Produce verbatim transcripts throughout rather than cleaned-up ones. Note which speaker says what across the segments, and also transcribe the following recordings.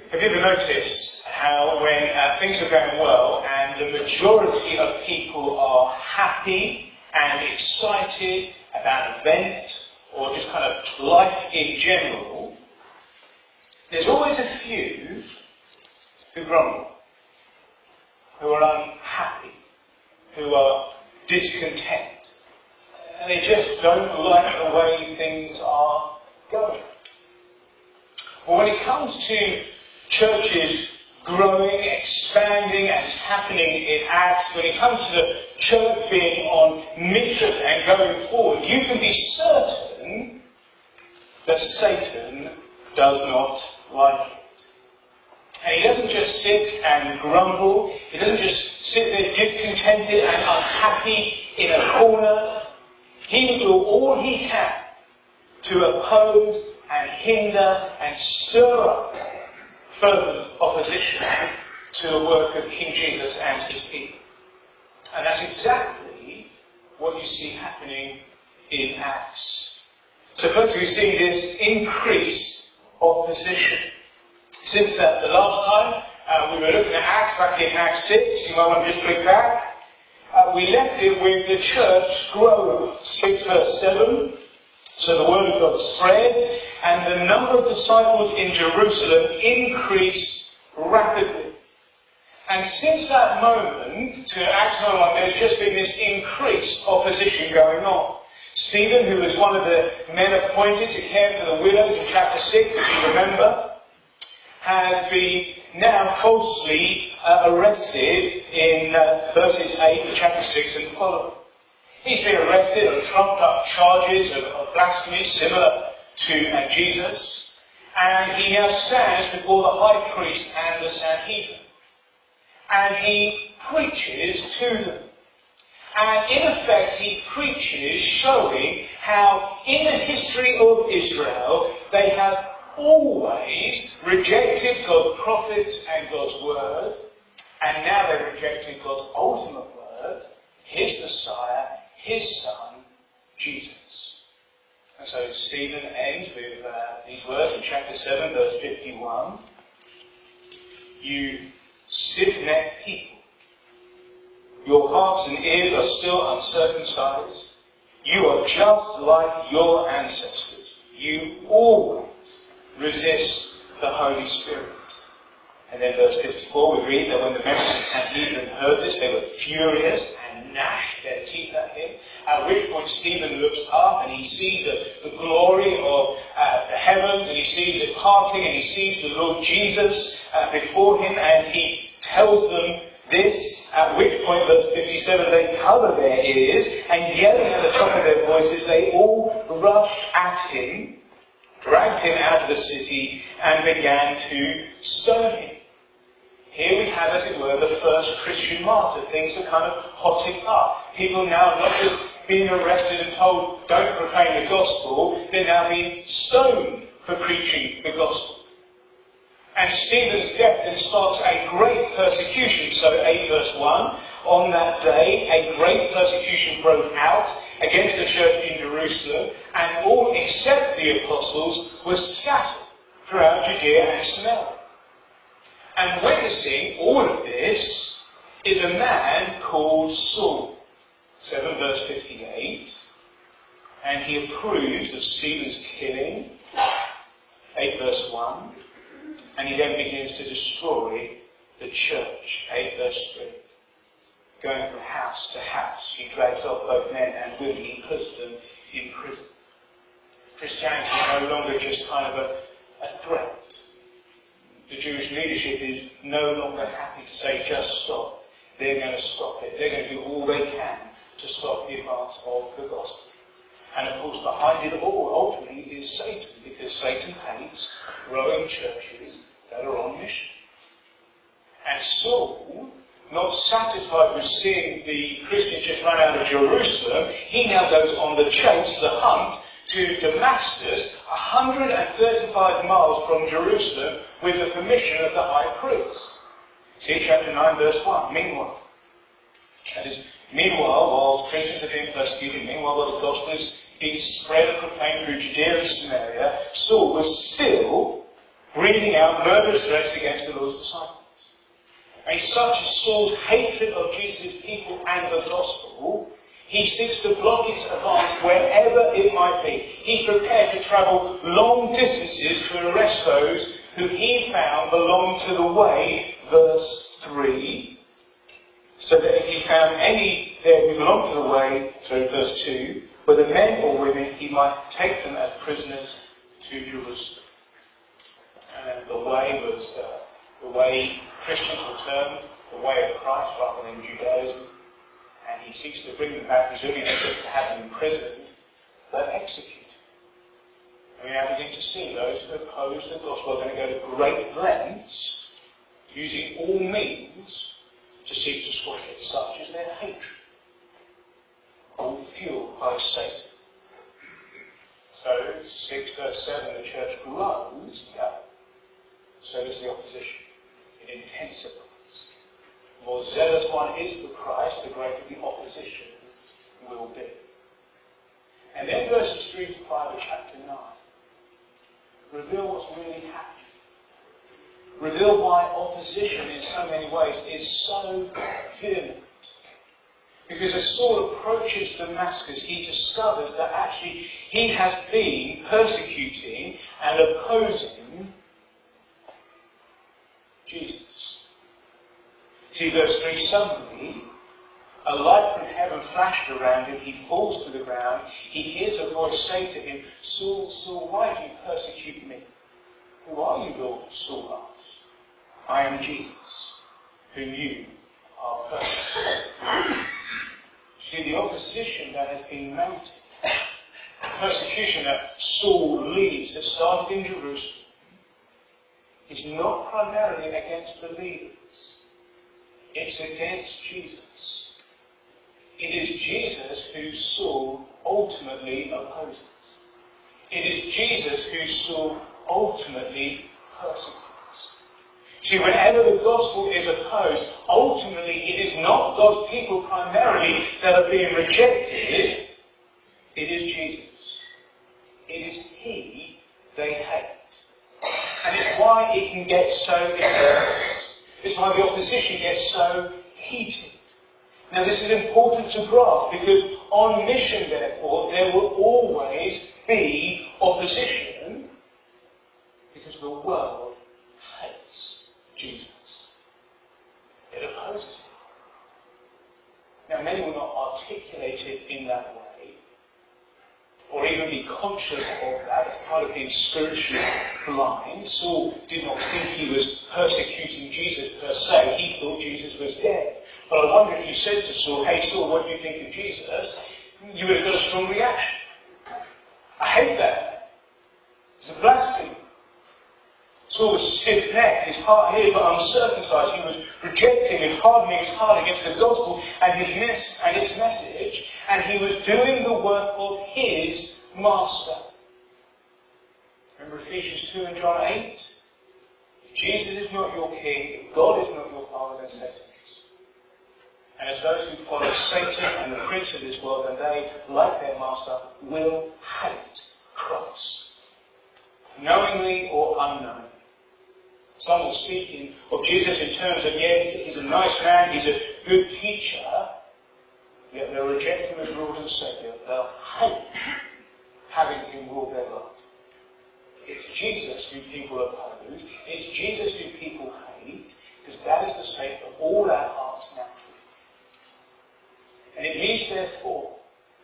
Speaker 1: Have you ever noticed how when uh, things are going well and the majority of people are happy and excited about an event or just kind of life in general, there's always a few who grumble, who are unhappy, who are discontent, and they just don't like the way things are going. Well, when it comes to churches growing, expanding, as is happening in Acts, when it comes to the church being on mission and going forward, you can be certain that Satan does not like it. And he doesn't just sit and grumble, he doesn't just sit there discontented and unhappy in a corner. He will do all he can to oppose and hinder and stir up fervent opposition to the work of King Jesus and his people. And that's exactly what you see happening in Acts. So first we see this increased opposition. Since the, the last time uh, we were looking at Acts, back in Acts six, you might want to just click back, uh, we left it with the church growing. six verse seven. So the word of God spread, and the number of disciples in Jerusalem increased rapidly. And since that moment to Acts nine one, there's just been this increased opposition going on. Stephen, who was one of the men appointed to care for the widows in chapter six, if you remember, has been now falsely uh, arrested in uh, verses eight of chapter six and following. He's been arrested on trumped up charges of, of blasphemy similar to uh, Jesus, and he now stands before the high priest and the Sanhedrin, and he preaches to them. And in effect he preaches showing how in the history of Israel they have always rejected God's prophets and God's word, and now they've rejected God's ultimate word, his Messiah, his Son, Jesus. And so Stephen ends with uh, these words in chapter seven, verse fifty-one. You stiff-necked people, your hearts and ears are still uncircumcised. You are just like your ancestors. You always resist the Holy Spirit. And then verse fifty-four, we read that when the members of the Sanhedrin heard this, they were furious and gnashed their teeth at him. At which point Stephen looks up and he sees the, the glory of uh, the heavens, and he sees it parting, and he sees the Lord Jesus uh, before him, and he tells them this, at which point, verse fifty-seven, they cover their ears, and yelling at the top of their voices, they all rushed at him, dragged him out of the city, and began to stone him. Here we have, as it were, the first Christian martyr. Things are kind of hotting up. People now are not just being arrested and told, don't proclaim the gospel, they're now being stoned for preaching the gospel. And Stephen's death then sparks a great persecution. So eight verse one, on that day a great persecution broke out against the church in Jerusalem, and all except the apostles were scattered throughout Judea and Samaria. And witnessing all of this is a man called Saul. seven verse fifty-eight. And he approves of Stephen's killing. eight verse one. And he then begins to destroy the church. eight verse three. Going from house to house, he drags off both men and women. He puts them in prison. Christianity is no longer just kind of a, a threat. The Jewish leadership is no longer happy to say, just stop. They're going to stop it. They're going to do all they can to stop the advance of the gospel. And of course, behind it all, ultimately, is Satan, because Satan hates growing churches that are on mission. And Saul, not satisfied with seeing the Christians just run out of Jerusalem, he now goes on the chase, the hunt, to Damascus, one hundred thirty-five miles from Jerusalem, with the permission of the high priest. See chapter nine, verse one. Meanwhile, that is, meanwhile, whilst Christians are being persecuted, meanwhile, while the gospel is being spread and proclaimed through Judea and Samaria, Saul was still breathing out murderous threats against the Lord's disciples. And such is Saul's hatred of Jesus' people and the gospel, he seeks to block its advance wherever it might be. He's prepared to travel long distances to arrest those who he found belonged to the way, verse three, so that if he found any there who belonged to the way, sorry, verse two, whether men or women, he might take them as prisoners to Jerusalem. And the way was uh, the way Christians were termed, the way of Christ rather than Judaism. And he seeks to bring them back, presumably not just to have them imprisoned, but executed. And we now begin to see those who oppose the gospel are going to go to great lengths, using all means to seek to squash it, such as their hatred, all fueled by Satan. So, six verse seven, the church grows, yeah, so does the opposition. It intensifies. The more zealous one is for Christ, the greater the opposition will be. And then verses three to five of chapter nine reveal what's really happening. Reveal why opposition in so many ways is so vehement. Because as Saul approaches Damascus, he discovers that actually he has been persecuting and opposing Jesus. See verse three, suddenly a light from heaven flashed around him, he falls to the ground, he hears a voice say to him, Saul, Saul, why do you persecute me? Who are you, Lord? Saul asked. I am Jesus, whom you are persecuting. See, the opposition that has been mounted, the persecution that Saul leads, that started in Jerusalem, is not primarily against believers. It's against Jesus. It is Jesus who Saul ultimately opposes. It is Jesus who Saul ultimately persecutes. See, whenever the gospel is opposed, ultimately it is not God's people primarily that are being rejected. It is Jesus. It is He they hate. And it's why it can get so intense. It's why the opposition gets so heated. Now this is important to grasp because on mission, therefore, there will always be opposition because the world hates Jesus. It opposes him. Now many will not articulate it in that way or even be conscious of that as part of being spiritually blind. Saul did not think he was persecuting Jesus per se. He thought Jesus was dead. But I wonder if you said to Saul, hey Saul, what do you think of Jesus? You would have got a strong reaction. I hate that. It's a blasphemy. Saul was stiff-necked. His heart and ears were uncircumcised. He was rejecting and hardening his heart against the gospel and his miss and its message. And he was doing the work of his master. Remember Ephesians two and John eight? If Jesus is not your king, if God is not your father, then Satan is. And as those who follow Satan and the prince of this world, then they, like their master, will hate Christ. Knowingly or unknowingly. Some will speak of Jesus in terms of, yes, he's a nice man, he's a good teacher, yet they'll reject him as Lord and Saviour. They'll hate having him rule their life. It's Jesus who people oppose, it's Jesus who people hate, because that is the state of all our hearts naturally. And it means, therefore,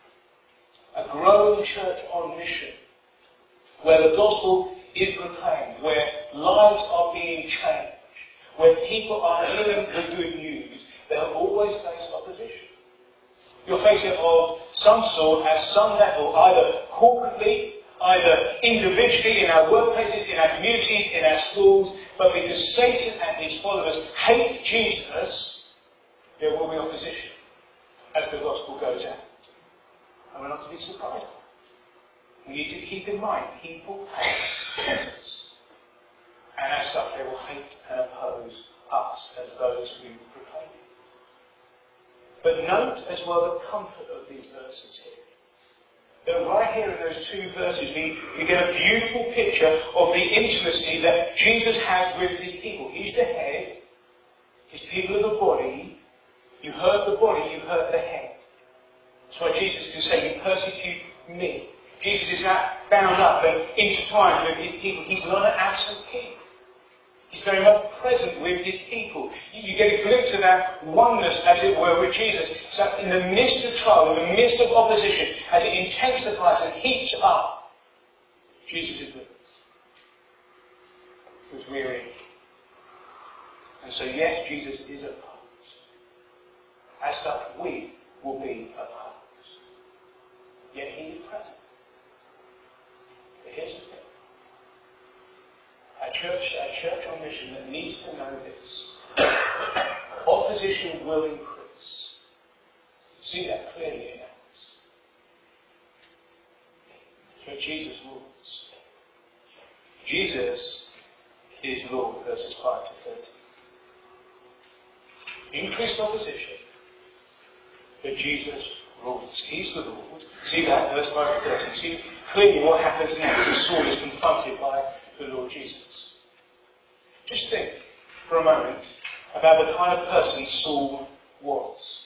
Speaker 1: a growing church on mission, where the gospel is proclaimed, where lives are being changed, where people are hearing the good news, they'll always face opposition. You'll face it of some sort at some level, either corporately, either individually in our workplaces, in our communities, in our schools, but because Satan and his followers hate Jesus, there will be opposition as the gospel goes out. And we're not to be surprised. We need to keep in mind, people hate Jesus. And as such, they will hate and oppose us as those who proclaim it. But note as well the comfort of these verses here. that right here in those two verses we, we get a beautiful picture of the intimacy that Jesus has with his people. He's the head, his people are the body. You hurt the body, you hurt the head. That's why Jesus can say, you persecute me. Jesus is that bound up and intertwined with his people. He's not an absent king. He's very much present with his people. You get a glimpse of that oneness, as it were, with Jesus. So in the midst of trial, in the midst of opposition, as it intensifies and heats up, Jesus is with us. Because we're in him. And so yes, Jesus is opposed. As such, we will be opposed. Yet he is present. But here's the thing. A church, a church on mission that needs to know this. Opposition will increase. See that clearly in Acts. But Jesus rules. Jesus is Lord, verses five to thirty. Increased opposition, but Jesus rules. He's the Lord. See that, verse five to thirty. See clearly what happens next as Saul is confronted by the Lord Jesus. Just think for a moment about the kind of person Saul was.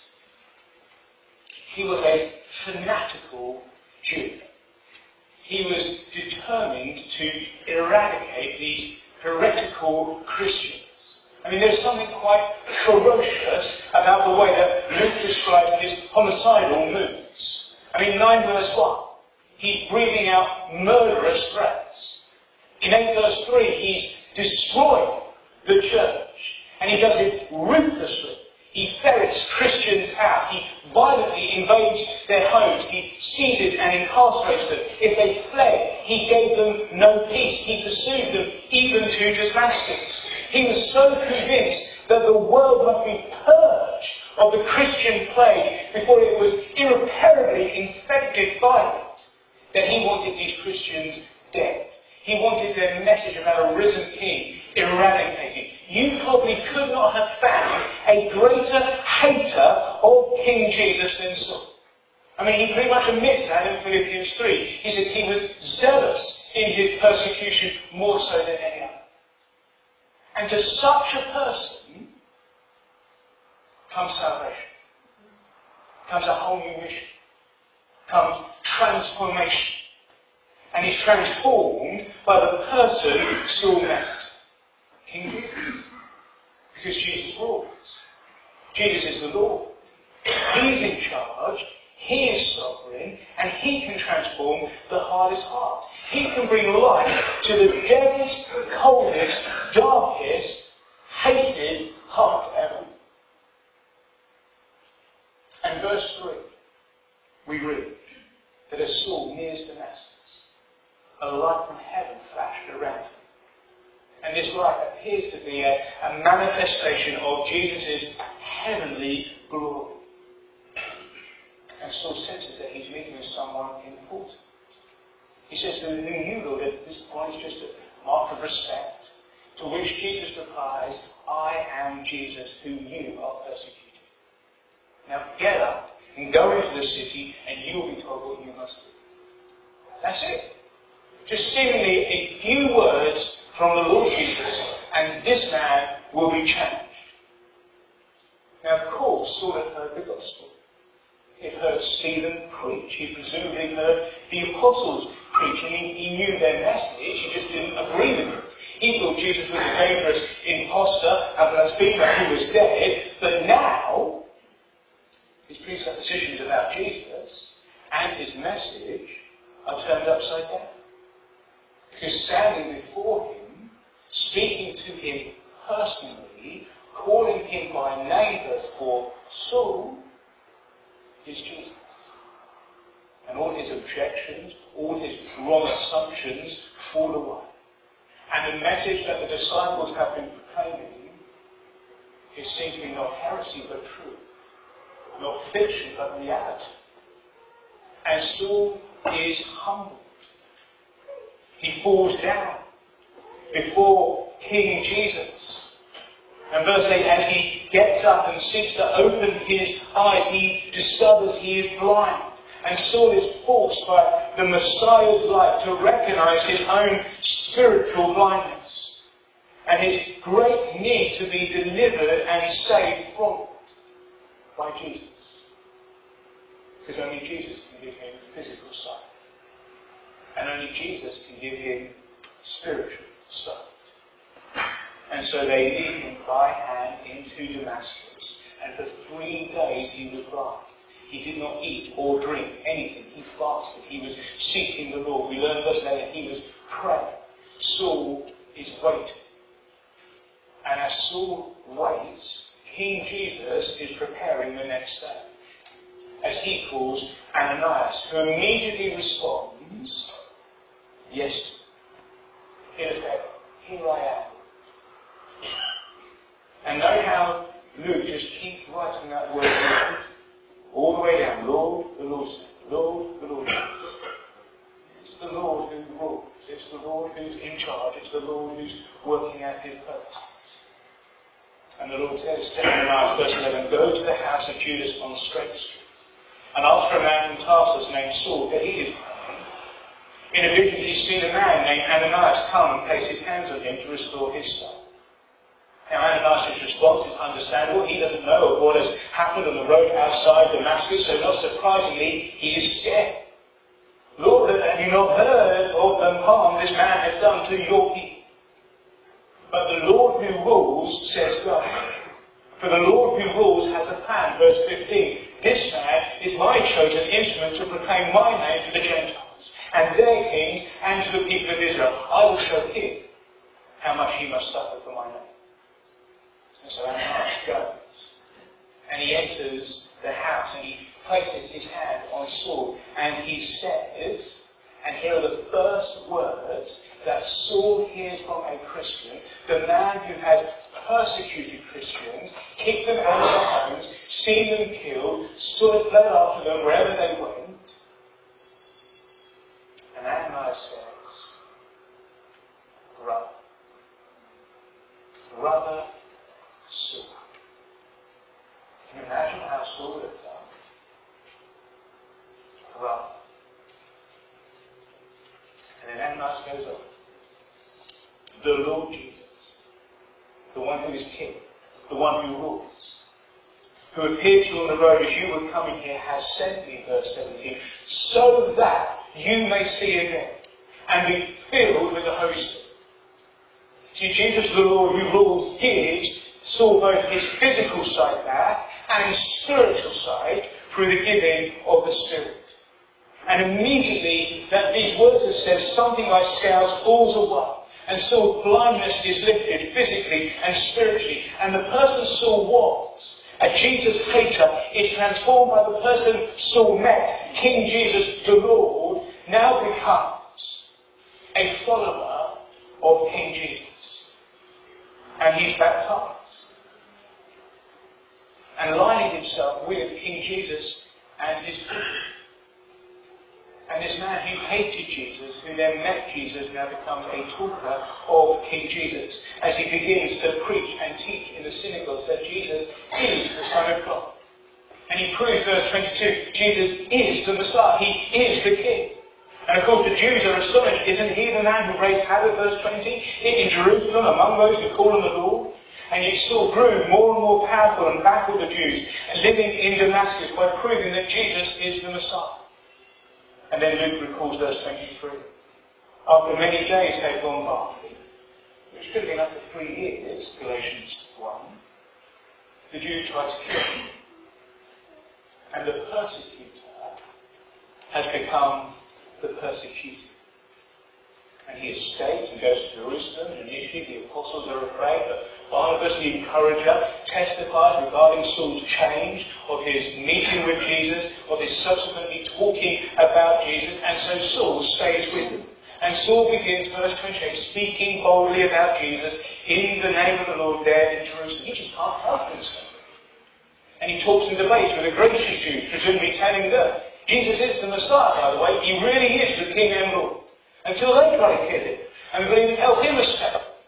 Speaker 1: He was a fanatical Jew. He was determined to eradicate these heretical Christians. I mean, there's something quite ferocious about the way that Luke describes his homicidal moods. I mean, nine verse one, he's breathing out murderous threats. In eight verse three, he's destroying the church. And he does it ruthlessly. He ferrets Christians out. He violently invades their homes. He seizes and incarcerates them. If they fled, he gave them no peace. He pursued them even to Damascus. He was so convinced that the world must be purged of the Christian plague before it was irreparably infected by it, that he wanted these Christians dead. He wanted their message about a risen king eradicated. You probably could not have found a greater hater of King Jesus than Saul. I mean, he pretty much admits that in Philippians three. He says he was zealous in his persecution more so than any other. And to such a person comes salvation. Comes a whole new mission. Comes transformation. And he's transformed by the person Saul met, King Jesus. Because Jesus rules. Jesus is the Lord. He's in charge. He is sovereign. And he can transform the hardest heart. He can bring life to the deadest, coldest, darkest, hated heart ever. And verse three, we read that as Saul nears Damascus, a light from heaven flashed around him. And this light appears to be a, a manifestation of Jesus' heavenly glory. And Saul senses that he's meeting with someone important. He says, who you, Lord? At this point is just a mark of respect. To which Jesus replies, I am Jesus who you are persecuting. Now get up and go into the city and you will be told what you must do. That's it. Just seemingly a few words from the Lord Jesus, and this man will be changed. Now, of course, Saul had heard the gospel. He had heard Stephen preach. He presumably heard the apostles preach. I mean, he knew their message. He just didn't agree with it. He thought Jesus was a dangerous impostor and blasphemer who was dead. But now, his presuppositions about Jesus and his message are turned upside down. Because standing before him, speaking to him personally, calling him by name, verse four, Saul, is Jesus. And all his objections, all his wrong assumptions fall away. And the message that the disciples have been proclaiming is seen to be not heresy but truth. Not fiction but reality. And Saul is humbled. He falls down before King Jesus. And verse eight, as he gets up and seeks to open his eyes, he discovers he is blind. And Saul is forced by the Messiah's light to recognize his own spiritual blindness and his great need to be delivered and saved from it by Jesus. Because only Jesus can give him physical sight. And only Jesus can give him spiritual sight. And so they lead him by hand into Damascus. And for three days he was blind. He did not eat or drink anything. He fasted. He was seeking the Lord. We learn verse eight that he was praying. Saul is waiting. And as Saul waits, King Jesus is preparing the next step. As he calls Ananias, who immediately responds, yes, in effect, here I am. And note how Luke just keeps writing that word Lord, all the way down. Lord, the Lord, Lord, the Lord. It's the Lord who rules. It's the Lord who's in charge. It's the Lord who's working out his purposes. And the Lord says to Ananias, verse eleven, go to the house of Judas on Straight Street and ask for a man from Tarsus named Saul, for he is praying. In a vision he's seen a man named Ananias come and place his hands on him to restore his sight. Now Ananias' response is understandable. He doesn't know of what has happened on the road outside Damascus, so not surprisingly, he is scared. Lord, have you not heard of the harm this man has done to your people? But the Lord who rules says go. For the Lord who rules has a plan. Verse fifteen. This man is my chosen instrument to proclaim my name to the Gentiles, and their kings, and to the people of Israel. I will show him how much he must suffer for my name. And so Ananias goes, and he enters the house, and he places his hand on Saul, and he says, and here are the first words that Saul hears from a Christian, the man who has persecuted Christians, kicked them out of their homes, seen them killed, stood and fled after them wherever they went. And Ananias says, brother, brother Saul. Can you imagine how Saul would have done? Brother. And then Ananias goes on. The Lord Jesus, the one who is king, the one who rules, who appeared to you on the road as you were coming here, has sent me, verse seventeen, so that you may see again and be filled with the Holy Spirit. See, Jesus, the Lord who rules, gives Saul both his physical sight back and his spiritual sight through the giving of the Spirit. And immediately that these words have said, something like scales falls away. And Saul's blindness is lifted physically and spiritually. And the person Saul was, a Jesus hater, is transformed by the person Saul met, King Jesus the Lord, now becomes a follower of King Jesus. And he's baptized. And aligning himself with King Jesus and his people. And this man who hated Jesus, who then met Jesus, now becomes a talker of King Jesus, as he begins to preach and teach in the synagogues that Jesus is the Son of God. And he proves, verse twenty-two, Jesus is the Messiah. He is the King. And of course the Jews are astonished. Isn't he the man who raised havoc, verse twenty, in Jerusalem among those who call on the Lord? And yet Saul grew more and more powerful and baffled the Jews, living in Damascus by proving that Jesus is the Messiah. And then Luke records verse twenty-three. After many days had gone by, which could have been up to three years, Galatians one, the Jews tried to kill him. And the persecutor has become the persecuted. And he escapes and goes to Jerusalem, and initially the apostles are afraid, but Barnabas, the encourager, testifies regarding Saul's change, of his meeting with Jesus, of his subsequently talking about Jesus, and so Saul stays with them. And Saul begins, verse twenty-eight, speaking boldly about Jesus in the name of the Lord there in Jerusalem. He just can't help himself. And he talks and debates with the Grecian Jews, presumably telling them, Jesus is the Messiah, by the way, he really is the King and Lord. Until they try to kill him, and the believers help him escape.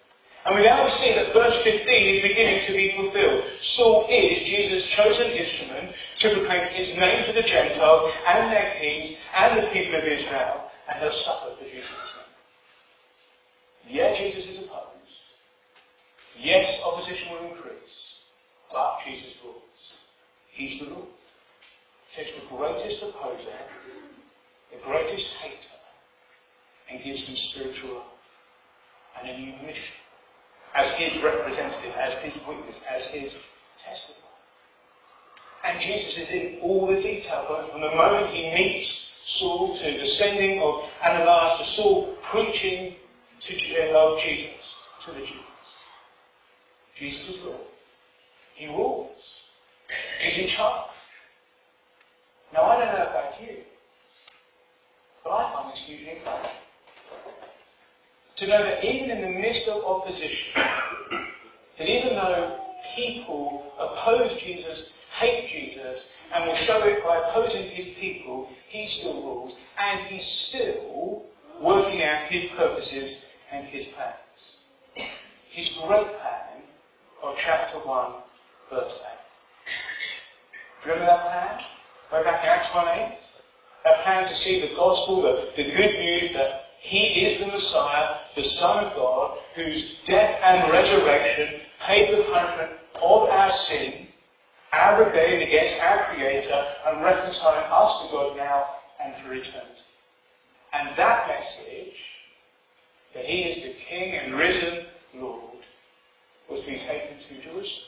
Speaker 1: And we now see that verse fifteen is beginning to be fulfilled. Saul is Jesus' chosen instrument to proclaim his name to the Gentiles and their kings and the people of Israel, and they'll suffer for Jesus' name. Yeah, Jesus is opposed. Yes, opposition will increase, but Jesus rules. He's the Lord. Takes the greatest opposer, the greatest hater, and gives him spiritual life and a new mission as his representative, as his witness, as his testifier. And Jesus is in all the detail, from the moment he meets Saul to the sending of Ananias to Saul, preaching to, of Jesus to the Jews. Jesus is Lord. He rules. He's in charge. Now, I don't know about you, but I find this hugely encouraging. To know that even in the midst of opposition, that even though people oppose Jesus, hate Jesus, and will show it by opposing his people, he still rules, and he's still working out his purposes and his plans. His great plan of chapter one, verse eight. Do you remember that plan? Way back in Acts one eight? That plan to see the gospel, the, the good news that he is the Messiah, the Son of God, whose death and resurrection paid the punishment of our sin, our rebellion against our Creator, and reconciling us to God now and for eternity. And that message, that he is the King and risen Lord, was to be taken to Jerusalem.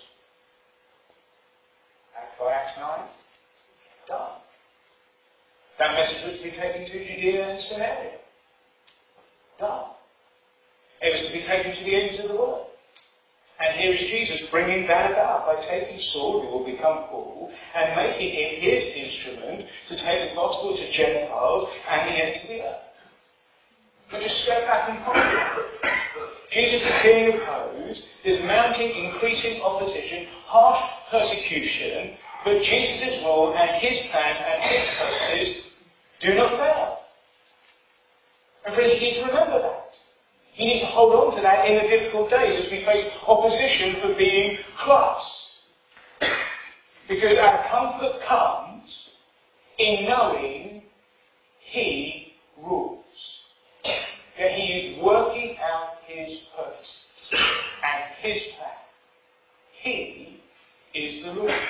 Speaker 1: By Acts nine, done. That message was to be taken to Judea and Samaria. Done. It was to be taken to the ends of the world. And here is Jesus bringing that about by taking Saul, who will become Paul, and making him his instrument to take the gospel to Gentiles and the ends of the earth. But just step back and ponder. Jesus is being opposed. There's mounting, increasing opposition, harsh persecution, but Jesus' rule and his plans and his purposes do not fail. And friends, you need to remember that. You need to hold on to that in the difficult days as we face opposition for being Christ. Because our comfort comes in knowing he rules. That he is working out his purposes and his plan. He is the Lord.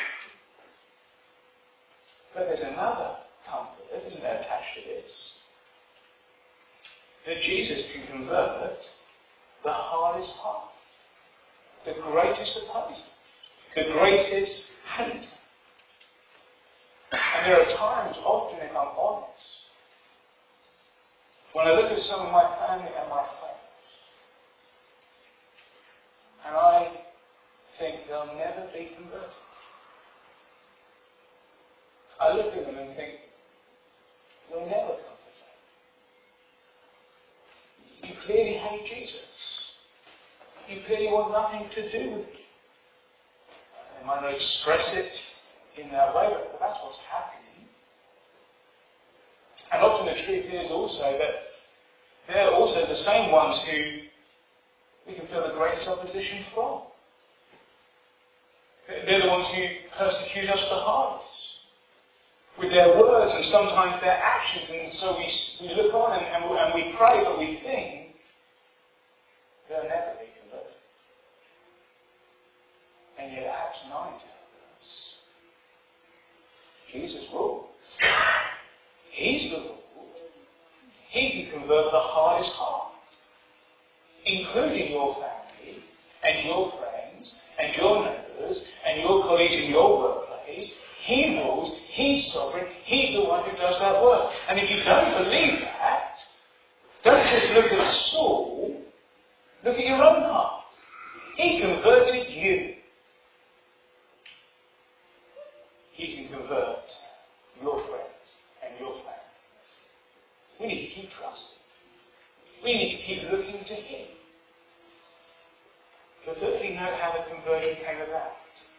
Speaker 1: But there's another comfort, isn't there, attached to this? That Jesus can convert the hardest heart, the greatest opposer, the greatest hater. And there are times, often if I'm honest, when I look at some of my family and my friends, and I think they'll never be converted. I look at them and think, you'll never come to faith. You clearly hate Jesus. You clearly want nothing to do with him. They might not express it in that way, but that's what's happening. And often the truth is also that they're also the same ones who we can feel the greatest opposition from. They're the ones who persecute us the hardest with their words and sometimes their actions. And so we, we look on and, and, we, and we pray, but we think they'll never be converted. And yet Acts nine tells us Jesus rules. He's the Lord. He can convert the hardest heart, including your family and your friends and your neighbours and your colleagues in your workplace. He rules. He's sovereign. He's the one who does that work. And if you don't believe that, don't just look at Saul. Look at your own heart. He converted you. He can convert your friends and your family. We need to keep trusting. We need to keep looking to him. But thirdly, note how the conversion came about.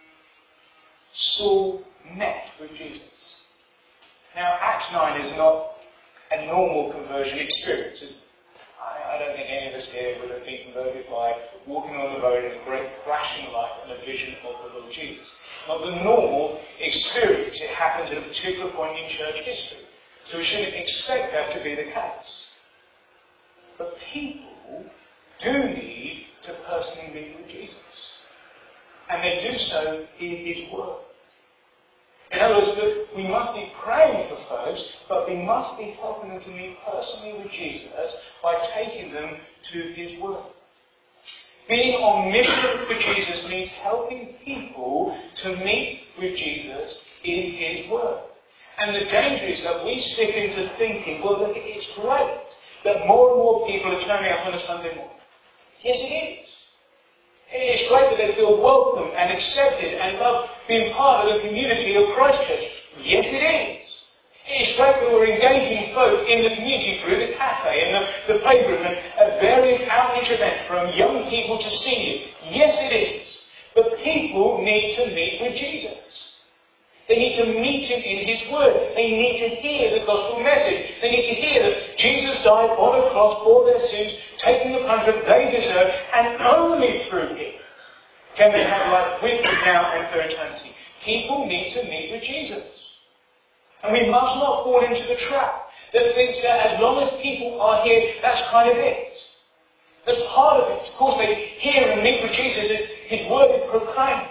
Speaker 1: Saul met with Jesus. Now, Acts nine is not a normal conversion experience, is it? I, I don't think any of us here would have been converted by walking on the road and a great flashing light and a vision of the Lord Jesus. Not the normal experience. It happens at a particular point in church history. So we shouldn't expect that to be the case. But people do need to personally meet with Jesus. And they do so in His Word. In other words, we must be praying for folks, but we must be helping them to meet personally with Jesus by taking them to His Word. Being on mission for Jesus means helping people to meet with Jesus in His Word. And the danger is that we slip into thinking, well, look, it's great that more and more people are turning up on a Sunday morning. Yes, it is. It's great that they feel welcome and accepted and love being part of the community of Christchurch. Yes, it is. It's great that we're engaging folk in the community through the cafe and the, the playgroup and at various outreach events from young people to seniors. Yes, it is. But people need to meet with Jesus. They need to meet Him in His Word. They need to hear the gospel message. They need to hear that Jesus died on a cross for their sins, taking the punishment they deserve, and only through Him can they have life with Him now and for eternity. People need to meet with Jesus. And we must not fall into the trap that thinks that as long as people are here, that's kind of it. That's part of it. Of course, they hear and meet with Jesus as His Word is proclaimed.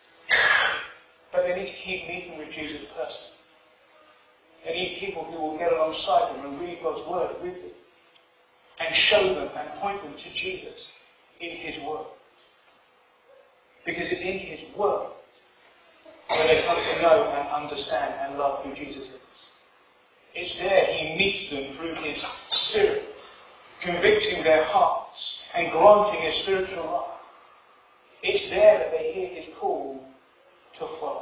Speaker 1: But they need to keep meeting with Jesus personally. They need people who will get alongside them and read God's Word with them and show them and point them to Jesus in His Word. Because it's in His Word where they come to know and understand and love who Jesus is. It's there He meets them through His Spirit, convicting their hearts and granting a spiritual life. It's there that they hear His call to follow.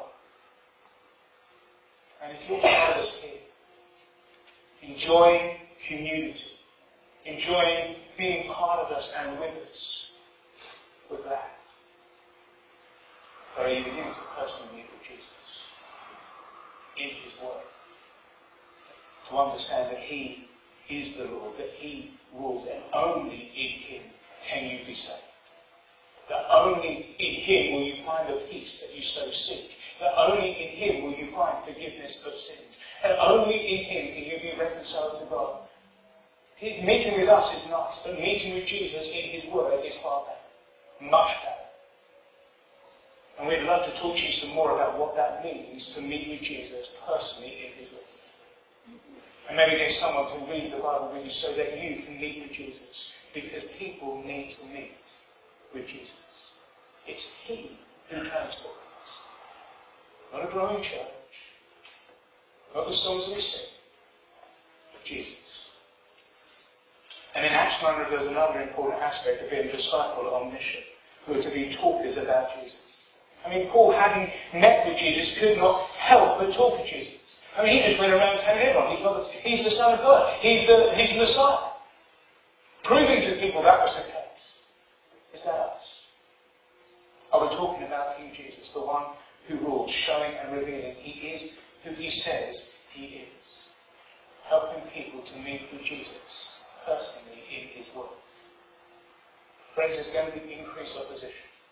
Speaker 1: And if you're part of us here, enjoying community, enjoying being part of us and with us, we're glad. But are you beginning to personally meet with Jesus in His Word? To understand that He is the Lord, that He rules, and only in Him can you be saved. That only in Him will you find the peace that you so seek. That only in Him will you find forgiveness of sins. And only in Him can you be reconciled to God. His meeting with us is nice, but meeting with Jesus in His Word is far better. Much better. And we'd love to talk to you some more about what that means to meet with Jesus personally in His Word. And maybe get someone to read the Bible with you so that you can meet with Jesus. Because people need to meet with Jesus. It's He who transforms us. Not a growing church. Not the songs that we sing. But Jesus. And in Acts nine there's another important aspect of being a disciple on mission. Who are to be talkers about Jesus. I mean, Paul, having met with Jesus, could not help but talk to Jesus. I mean, he just went around telling everyone he's, not the, he's the Son of God. He's the, he's the Messiah. Proving to people that was the case. Is that us? Are we talking about King Jesus, the one who rules, showing and revealing He is who He says He is? Helping people to meet with Jesus personally in His Word. Friends, there's going to be increased opposition.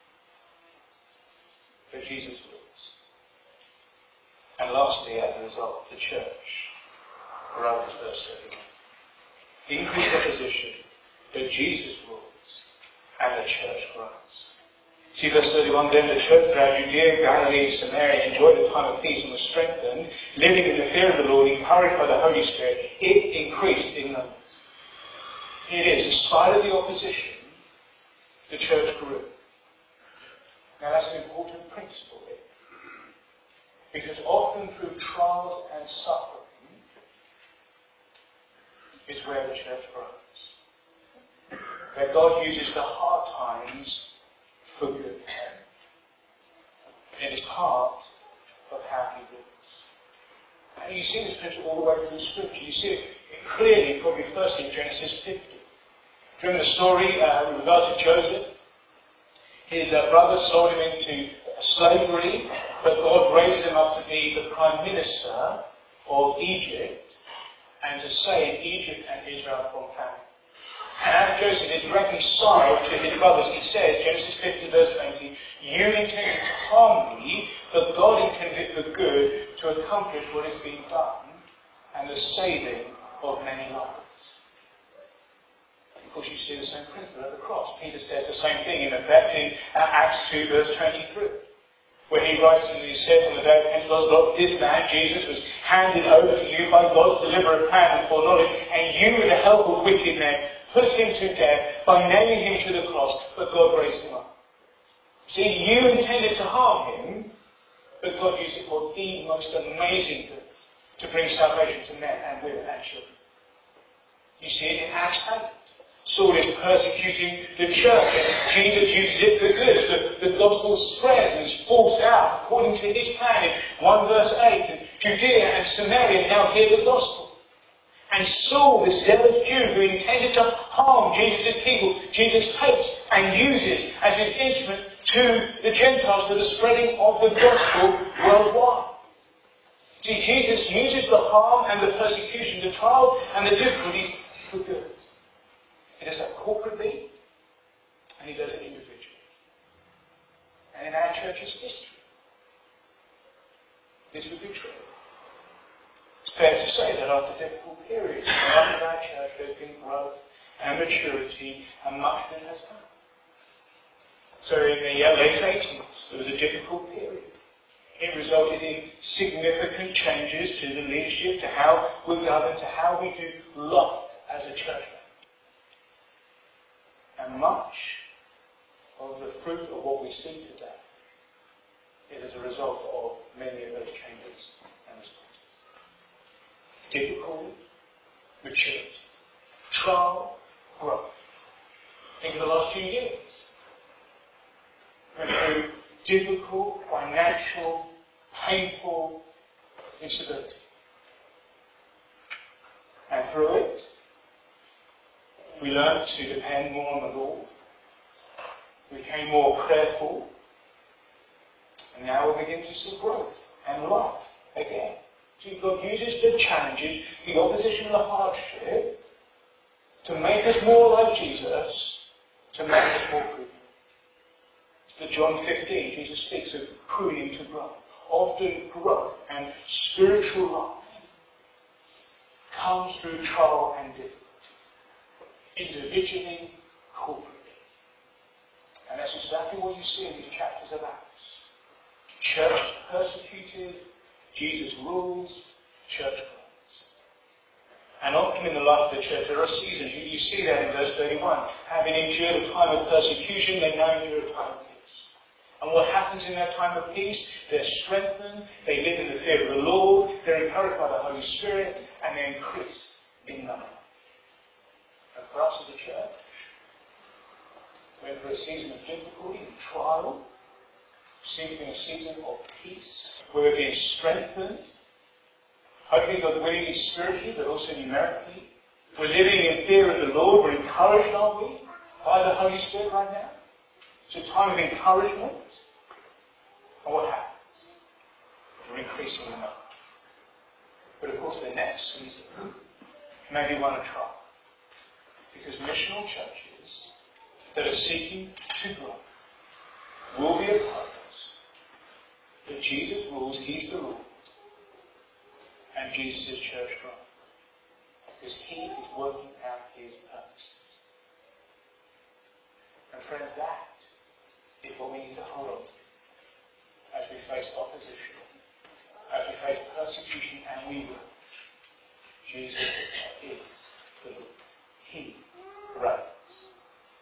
Speaker 1: But Jesus rules. And lastly, as a result, the church, Romans verse thirty-one. Increased opposition, but Jesus rules, and the church grows. See verse thirty-one, then the church throughout Judea, Galilee, and Samaria enjoyed a time of peace and was strengthened, living in the fear of the Lord, encouraged by the Holy Spirit. It increased in numbers. It is, in spite of the opposition, the church grew. Now that's an important principle here. Because often through trials and suffering is where the church grows. Where God uses the hard times for good. It is part of how He rules. And you see this principle all the way through Scripture. You see it clearly, probably firstly in Genesis fifty. During the story uh, with regard to Joseph, his uh, brothers sold him into slavery, but God raised him up to be the Prime Minister of Egypt and to save Egypt and Israel from famine. And as Joseph is reconciled to his brothers, he says, Genesis fifty verse twenty, you intended to harm me, but God intended it for good to accomplish what is being done and the saving of many lives. Of course, you see the same principle at the cross. Peter says the same thing in effect in Acts two verse twenty-three. Where he writes and he says on the day of Pentecost, Lord, this man, Jesus, was handed over to you by God's deliberate plan and foreknowledge, and you, with the help of wicked men, put him to death by nailing him to the cross, but God raised him up. See, you intended to harm him, but God used it for the most amazing good, to bring salvation to men and women and children. You see it in Acts eight. Saul is persecuting the church, and Jesus uses it for good as the, the gospel spreads and is forced out according to his plan in one verse eight. And Judea and Samaria now hear the gospel. And Saul, the zealous Jew who intended to harm Jesus' people, Jesus takes and uses as his instrument to the Gentiles for the spreading of the gospel worldwide. See, Jesus uses the harm and the persecution, the trials and the difficulties for good. He does that corporately, and he does it individually. And in our church's history, this would be true. It's fair to say that after difficult periods, in the life of our church, there's been growth and maturity, and much good has come. So in the uh, late eighties, there was a difficult period. It resulted in significant changes to the leadership, to how we govern, to how we do life as a church. And much of the fruit of what we see today is as a result of many of those changes and responses. Difficulty, maturity, trial, growth. Think of the last few years. Went through difficult, financial, painful instability. And through it, we learned to depend more on the Lord. We became more prayerful. And now we begin to see growth and life again. See, God uses the challenges, the opposition and the hardship to make us more like Jesus, to make us more fruitful. It's the John fifteen, Jesus speaks of pruning to grow. Often growth and spiritual life comes through trial and difficulty. Individually, corporately. And that's exactly what you see in these chapters of Acts. Church persecuted, Jesus rules, church grows. And often in the life of the church there are seasons. You, you see that in verse thirty-one. Having endured a time of persecution, they now endure a time of peace. And what happens in that time of peace? They're strengthened, they live in the fear of the Lord, they're encouraged by the Holy Spirit, and they increase in number. And for us as a church, we're for a season of difficulty and trial, receiving a season of peace, where we're being strengthened, hopefully not only spiritually, but also numerically. We're living in fear of the Lord, we're encouraged, aren't we, by the Holy Spirit right now? It's a time of encouragement. And what happens? We're increasing in number. But of course the next season may be one of trial. Because missional churches that are seeking to grow will be opposed. But Jesus rules, He's the Lord. And Jesus' church grows. Because He is working out His purposes. And friends, that is what we need to hold on to as we face opposition, as we face persecution, and we will. Jesus is the Lord. He reigns.